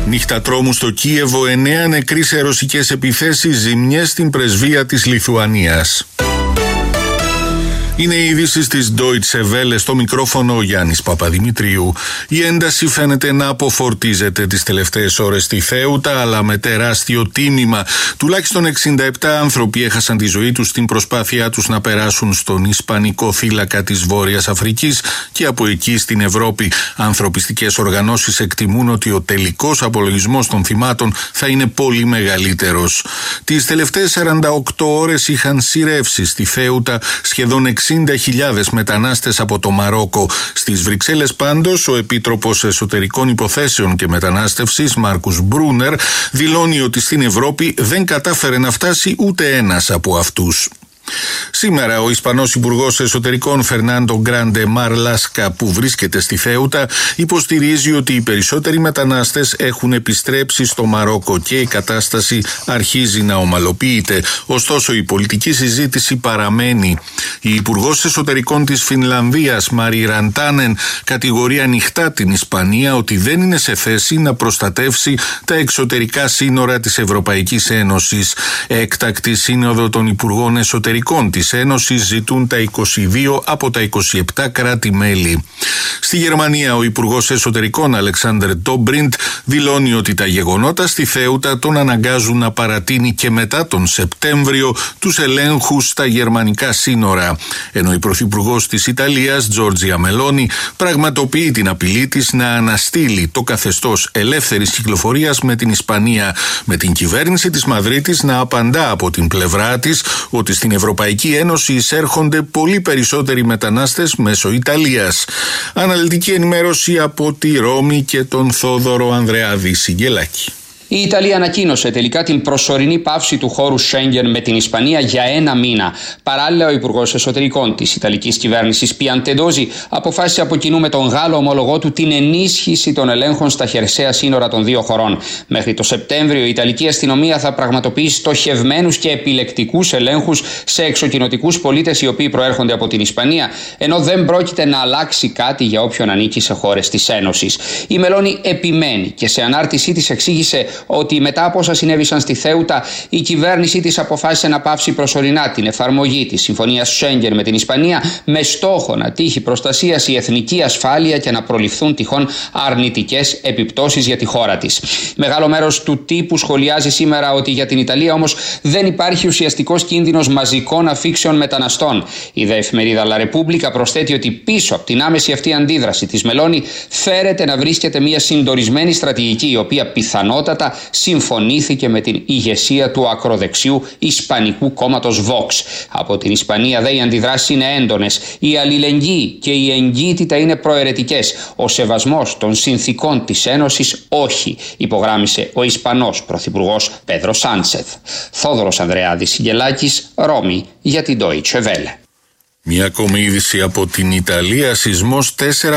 Νύχτα τρόμου στο Κίεβο, 9 νεκροί σε ρωσικές επιθέσεις, ζημιές στην πρεσβεία της Λιθουανίας. Είναι οι ειδήσεις της Deutsche Welle, στο μικρόφωνο ο Γιάννης Παπαδημητρίου. Η ένταση φαίνεται να αποφορτίζεται τις τελευταίες ώρες στη Θέουτα, αλλά με τεράστιο τίμημα. Τουλάχιστον 67 άνθρωποι έχασαν τη ζωή τους στην προσπάθειά τους να περάσουν στον Ισπανικό θύλακα της Βόρειας Αφρικής και από εκεί στην Ευρώπη. Ανθρωπιστικές οργανώσεις εκτιμούν ότι ο τελικός απολογισμός των θυμάτων θα είναι πολύ μεγαλύτερος. Τις τελευταίες 48 ώρες είχαν σειρεύσει στη Θέουτα σχεδόν 60.000 μετανάστες από το Μαρόκο. Στις Βρυξέλλες πάντως, ο Επίτροπος Εσωτερικών Υποθέσεων και Μετανάστευσης, Μάρκους Μπρούνερ, δηλώνει ότι στην Ευρώπη δεν κατάφερε να φτάσει ούτε ένας από αυτούς. Σήμερα ο Ισπανός Υπουργός Εσωτερικών Φερνάντο Γκράντε Μαρλάσκα, που βρίσκεται στη Θέουτα, υποστηρίζει ότι οι περισσότεροι μετανάστες έχουν επιστρέψει στο Μαρόκο και η κατάσταση αρχίζει να ομαλοποιείται. Ωστόσο η πολιτική συζήτηση παραμένει. Η Υπουργός Εσωτερικών της Φινλανδίας, Μάρι Ραντάνεν, κατηγορεί ανοιχτά την Ισπανία ότι δεν είναι σε θέση να προστατεύσει τα εξωτερικά σύνορα της Ευρωπαϊκής Ένωσης. Έκτακτη σύνοδο των Υπουργών Εσωτερικών της Ένωσης ζητούν τα 22 από τα 27 κράτη-μέλη. Στη Γερμανία ο Υπουργός Εσωτερικών Αλεξάνδερ Ντόμπριντ δηλώνει ότι τα γεγονότα στη Θέουτα τον αναγκάζουν να παρατείνει και μετά τον Σεπτέμβριο τους ελέγχους στα γερμανικά σύνορα. Ενώ η Πρωθυπουργός της Ιταλίας, Τζόρτζια Μελόνι, πραγματοποιεί την απειλή της να αναστείλει το καθεστώς ελεύθερης κυκλοφορίας με την Ισπανία, με την κυβέρνηση της Μαδρίτης να απαντά από την πλευρά της ότι στην Ευρωπαϊκή Ένωση εισέρχονται πολύ περισσότεροι μετανάστες μέσω Ιταλίας. Αναλυτική ενημέρωση από τη Ρώμη και τον Θόδωρο Ανδρεάδη Σιγγελάκη. Η Ιταλία ανακοίνωσε τελικά την προσωρινή πάυση του χώρου Σέγγεν με την Ισπανία για 1 μήνα. Παράλληλα, ο Υπουργός Εσωτερικών της Ιταλικής Κυβέρνησης, Πιαντεντόζη, αποφάσισε από κοινού με τον Γάλλο ομολογό του την ενίσχυση των ελέγχων στα χερσαία σύνορα των δύο χωρών. Μέχρι το Σεπτέμβριο, η Ιταλική αστυνομία θα πραγματοποιήσει στοχευμένους και επιλεκτικούς ελέγχους σε εξοκοινοτικούς πολίτες οι οποίοι προέρχονται από την Ισπανία, ενώ δεν πρόκειται να αλλάξει κάτι για όποιον ανήκει σε χώρες της Ένωσης. Η Μελόνι επιμένει και σε ανάρτησή της εξήγησε ότι μετά από όσα συνέβησαν στη Θέουτα, η κυβέρνησή της αποφάσισε να πάυσει προσωρινά την εφαρμογή της Συμφωνίας Σέγγεν με την Ισπανία, με στόχο να τύχει προστασίας η εθνική ασφάλεια και να προληφθούν τυχόν αρνητικές επιπτώσεις για τη χώρα της. Μεγάλο μέρος του τύπου σχολιάζει σήμερα ότι για την Ιταλία όμως δεν υπάρχει ουσιαστικός κίνδυνος μαζικών αφήξεων μεταναστών. Η δε εφημερίδα La Repubblica προσθέτει ότι πίσω από την άμεση αυτή αντίδραση της Μελόνι φέρεται να βρίσκεται μια συντονισμένη στρατηγική, η οποία πιθανότατα συμφωνήθηκε με την ηγεσία του ακροδεξιού Ισπανικού κόμματος Vox. Από την Ισπανία δε οι αντιδράσεις είναι έντονες, η αλληλεγγύη και η εγκύτητα είναι προαιρετικές, ο σεβασμός των συνθηκών της Ένωσης όχι, υπογράμμισε ο Ισπανός Πρωθυπουργός Πέδρο Σάντσεθ. Θόδωρος Ανδρεάδης Σιγγελάκης, Ρώμη, για την Deutsche Welle. Μια ακόμη είδηση από την Ιταλία. Σεισμός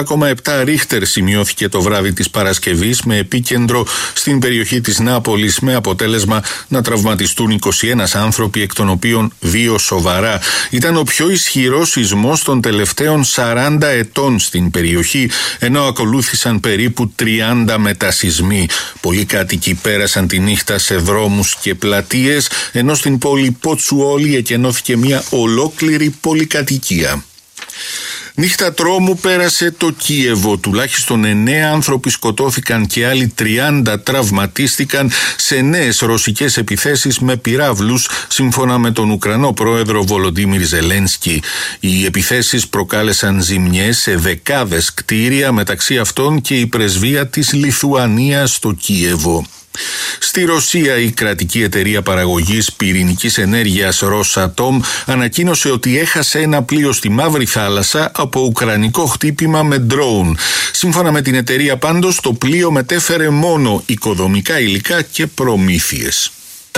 4,7 ρίχτερ σημειώθηκε το βράδυ της Παρασκευής με επίκεντρο στην περιοχή της Νάπολης, με αποτέλεσμα να τραυματιστούν 21 άνθρωποι, εκ των οποίων 2 σοβαρά. Ήταν ο πιο ισχυρός σεισμός των τελευταίων 40 ετών στην περιοχή, ενώ ακολούθησαν περίπου 30 μετασεισμοί. Πολλοί κάτοικοι πέρασαν τη νύχτα σε δρόμους και πλατείες, ενώ στην πόλη Ποτσουόλι εκενώθηκε μια ολόκληρη πολυκατοικία. Νύχτα τρόμου πέρασε το Κίεβο. Τουλάχιστον 9 άνθρωποι σκοτώθηκαν και άλλοι 30 τραυματίστηκαν σε νέες ρωσικές επιθέσεις με πυράβλους, σύμφωνα με τον Ουκρανό πρόεδρο Βολοντίμιρ Ζελένσκι. Οι επιθέσεις προκάλεσαν ζημιές σε δεκάδες κτίρια, μεταξύ αυτών και η πρεσβεία της Λιθουανίας στο Κίεβο. Στη Ρωσία, η κρατική εταιρεία παραγωγής πυρηνικής ενέργειας Rosatom ανακοίνωσε ότι έχασε ένα πλοίο στη Μαύρη Θάλασσα από ουκρανικό χτύπημα με ντρόουν. Σύμφωνα με την εταιρεία πάντως, το πλοίο μετέφερε μόνο οικοδομικά υλικά και προμήθειες.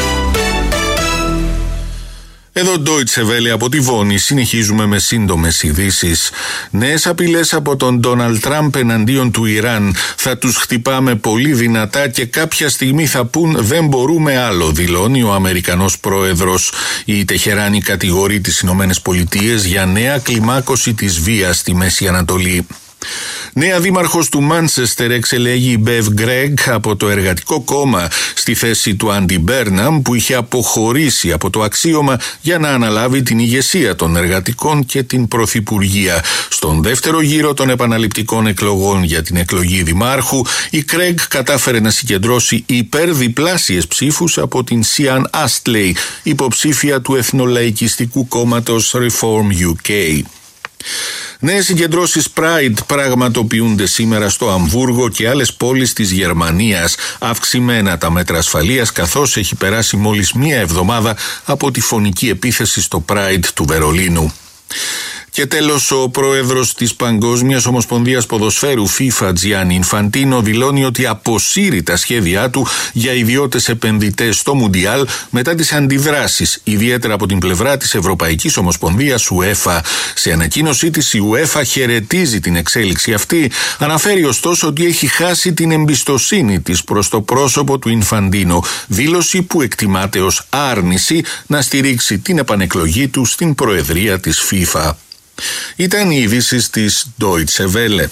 Εδώ Deutsche Welle από τη Βόνη, συνεχίζουμε με σύντομες ειδήσεις. Νέες απειλές από τον Ντόναλντ Τραμπ εναντίον του Ιράν. Θα τους χτυπάμε πολύ δυνατά και κάποια στιγμή θα πούν δεν μπορούμε άλλο, δηλώνει ο Αμερικανός πρόεδρος. Η Τεχεράνη κατηγορεί τις Ηνωμένες Πολιτείες για νέα κλιμάκωση της βίας στη Μέση Ανατολή. Νέα δήμαρχος του Μάντσεστερ εξελέγει η Μπεβ Γκρέγκ από το Εργατικό Κόμμα στη θέση του Άντι Μπέρναμ, που είχε αποχωρήσει από το αξίωμα για να αναλάβει την ηγεσία των εργατικών και την πρωθυπουργία. Στον δεύτερο γύρο των επαναληπτικών εκλογών για την εκλογή δημάρχου, η Γκρέγκ κατάφερε να συγκεντρώσει υπερδιπλάσιες ψήφους από την Σιάν Άστλεϊ, υποψήφια του Εθνολαϊκιστικού κόμματος Reform UK. Νέες συγκεντρώσεις Pride πραγματοποιούνται σήμερα στο Αμβούργο και άλλες πόλεις της Γερμανίας. Αυξημένα τα μέτρα ασφαλείας, καθώς έχει περάσει μόλις μία εβδομάδα από τη φωνική επίθεση στο Pride του Βερολίνου. Και τέλος, ο πρόεδρος της Παγκόσμιας Ομοσπονδίας Ποδοσφαίρου FIFA, Τζιάννι Ινφαντίνο, δηλώνει ότι αποσύρει τα σχέδιά του για ιδιώτες επενδυτές στο Μουντιάλ μετά τις αντιδράσεις, ιδιαίτερα από την πλευρά της Ευρωπαϊκής Ομοσπονδίας UEFA. Σε ανακοίνωσή της, η UEFA χαιρετίζει την εξέλιξη αυτή, αναφέρει ωστόσο ότι έχει χάσει την εμπιστοσύνη της προς το πρόσωπο του Ινφαντίνο, δήλωση που εκτιμάται ως άρνηση να στηρίξει την επανεκλογή του στην προεδρία της FIFA. Ήταν οι ειδήσεις της Deutsche Welle.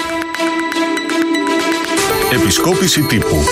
Επισκόπηση τύπου.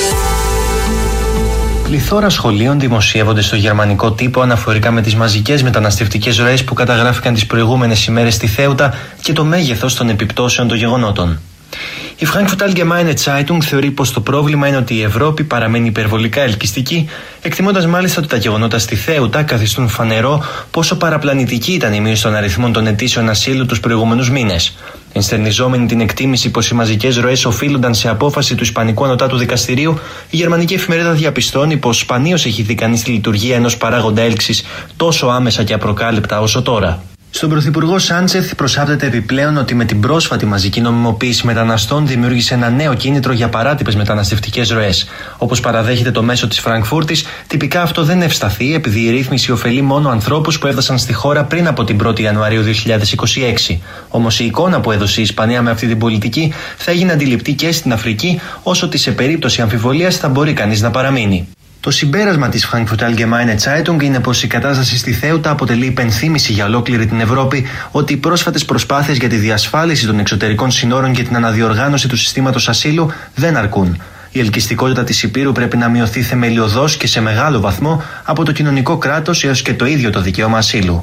Πληθώρα σχολείων δημοσιεύονται στο γερμανικό τύπο αναφορικά με τις μαζικές μεταναστευτικές ροές που καταγράφηκαν τις προηγούμενες ημέρες στη Θέουτα και το μέγεθος των επιπτώσεων των γεγονότων. Η Frankfurt Allgemeine Zeitung θεωρεί πως το πρόβλημα είναι ότι η Ευρώπη παραμένει υπερβολικά ελκυστική, εκτιμώντας μάλιστα ότι τα γεγονότα στη Θέουτα καθιστούν φανερό πόσο παραπλανητική ήταν η μείωση των αριθμών των αιτήσεων ασύλου τους προηγούμενους μήνες. Ενστερνιζόμενη την εκτίμηση πως οι μαζικές ροές οφείλονταν σε απόφαση του Ισπανικού Ανωτάτου Δικαστηρίου, η γερμανική εφημερίδα διαπιστώνει πως σπανίως έχει δει κανείς τη λειτουργία ενός παράγοντα έλξης τόσο άμεσα και απροκάλυπτα όσο τώρα. Στον Πρωθυπουργό Σάντσεθ προσάπτεται επιπλέον ότι με την πρόσφατη μαζική νομιμοποίηση μεταναστών δημιούργησε ένα νέο κίνητρο για παράτυπες μεταναστευτικές ροές. Όπως παραδέχεται το μέσο της Φραγκφούρτης, τυπικά αυτό δεν ευσταθεί, επειδή η ρύθμιση ωφελεί μόνο ανθρώπους που έφτασαν στη χώρα πριν από την 1η Ιανουαρίου 2026. Όμως η εικόνα που έδωσε η Ισπανία με αυτή την πολιτική θα έγινε αντιληπτή και στην Αφρική, όσο ότι σε περίπτωση αμφιβολίας θα μπορεί κανείς να παραμείνει. Το συμπέρασμα της Frankfurt Allgemeine Zeitung είναι πως η κατάσταση στη Θέουτα αποτελεί υπενθύμηση για ολόκληρη την Ευρώπη ότι οι πρόσφατες προσπάθειες για τη διασφάλιση των εξωτερικών συνόρων και την αναδιοργάνωση του συστήματος ασύλου δεν αρκούν. Η ελκυστικότητα της Υπήρου πρέπει να μειωθεί θεμελιωδώς και σε μεγάλο βαθμό από το κοινωνικό κράτος έως και το ίδιο το δικαίωμα ασύλου.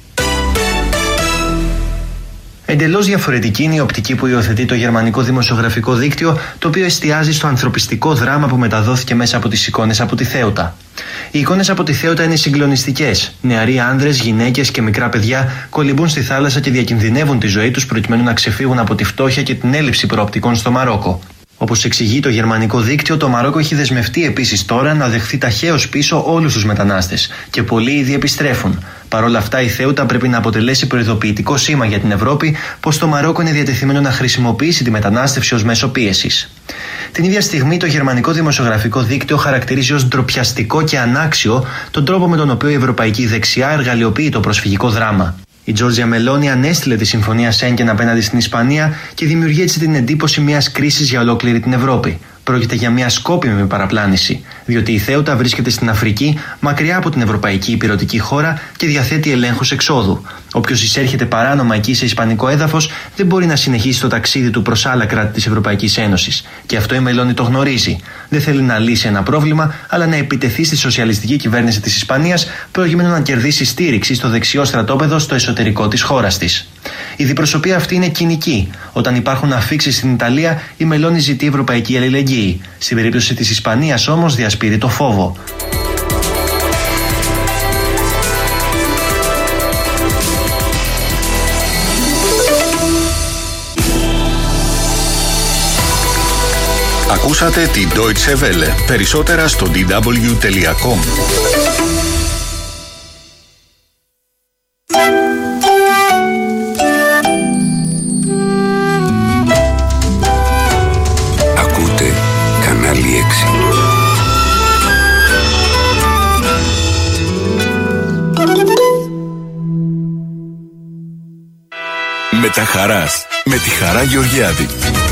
Εντελώς διαφορετική είναι η οπτική που υιοθετεί το γερμανικό δημοσιογραφικό δίκτυο, το οποίο εστιάζει στο ανθρωπιστικό δράμα που μεταδόθηκε μέσα από τις εικόνες από τη Θέουτα. Οι εικόνες από τη Θέουτα είναι συγκλονιστικές. Νεαροί άνδρες, γυναίκες και μικρά παιδιά κολυμπούν στη θάλασσα και διακινδυνεύουν τη ζωή τους προκειμένου να ξεφύγουν από τη φτώχεια και την έλλειψη προοπτικών στο Μαρόκο. Όπως εξηγεί το γερμανικό δίκτυο, το Μαρόκο έχει δεσμευτεί επίσης τώρα να δεχθεί ταχαίως πίσω όλους τους μετανάστες και πολλοί ήδη επιστρέφουν. Παρ' όλα αυτά, η Θέουτα πρέπει να αποτελέσει προειδοποιητικό σήμα για την Ευρώπη πως το Μαρόκο είναι διατεθειμένο να χρησιμοποιήσει τη μετανάστευση ως μέσο πίεσης. Την ίδια στιγμή, το γερμανικό δημοσιογραφικό δίκτυο χαρακτηρίζει ως ντροπιαστικό και ανάξιο τον τρόπο με τον οποίο η ευρωπαϊκή δεξιά εργαλειοποιεί το προσφυγικό δράμα. Η Τζόρτζια Μελόνι ανέστειλε τη συμφωνία Σέγγεν απέναντι στην Ισπανία και δημιουργεί έτσι την εντύπωση μιας κρίσης για ολόκληρη την Ευρώπη. Πρόκειται για μια σκόπιμη παραπλάνηση, διότι η Θέουτα βρίσκεται στην Αφρική, μακριά από την ευρωπαϊκή υπηρετική χώρα και διαθέτει ελέγχους εξόδου. Όποιος εισέρχεται παράνομα εκεί σε ισπανικό έδαφος δεν μπορεί να συνεχίσει το ταξίδι του προς άλλα κράτη της Ευρωπαϊκής Ένωσης. Και αυτό η Μελόνι το γνωρίζει. Δεν θέλει να λύσει ένα πρόβλημα, αλλά να επιτεθεί στη σοσιαλιστική κυβέρνηση της Ισπανίας, προκειμένου να κερδίσει στήριξη στο δεξιό στρατόπεδο στο εσωτερικό της χώρας της. Η διπροσωπεία αυτή είναι κοινική. Όταν υπάρχουν αφίξεις στην Ιταλία, η Μελόνι ζητεί ευρωπαϊκή αλληλεγγύη. Στην περίπτωση της Ισπανίας όμως διασπείρει το φόβο. Ακούσατε τη Deutsche Welle. Περισσότερα στο dw.com. Ακούτε κανάλι 6. Με τα χαράς, με τη Χαρά Γεωργιάδη.